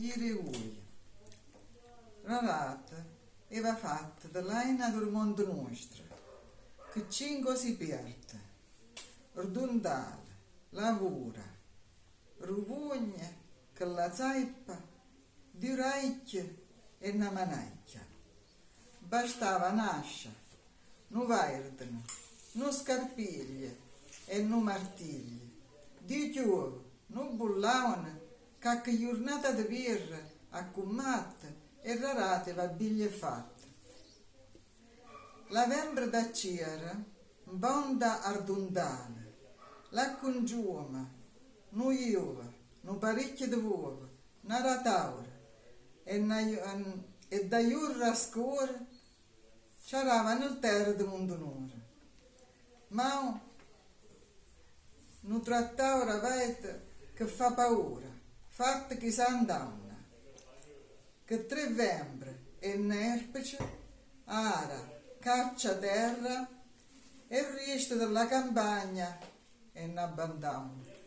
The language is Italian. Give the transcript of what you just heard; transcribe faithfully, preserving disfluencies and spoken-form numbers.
ieri ui. La rata era fatta dall'aina del mondo nostro, che cinque si perde, ridondale, lavora, ruvugna, che la zappa, di orecchie e una manacchia. Bastava nascere, non verdene, non scarpiglie e non martiglie, di chiuvo, non bullavano, che giornata di birra a commatte e rarate va biglie fatte. La vembra da cera, bonda ardondale, la congiuma, non iova, non parecchie di uova, una rataura, e, na, e da iurra a scuola c'eravano il terra di mondonore. Ma non trattava vita che fa paura, fatta che sa andava, che tre vembre e nerpice, ara, caccia terra e il resto della campagna e n'abbandona.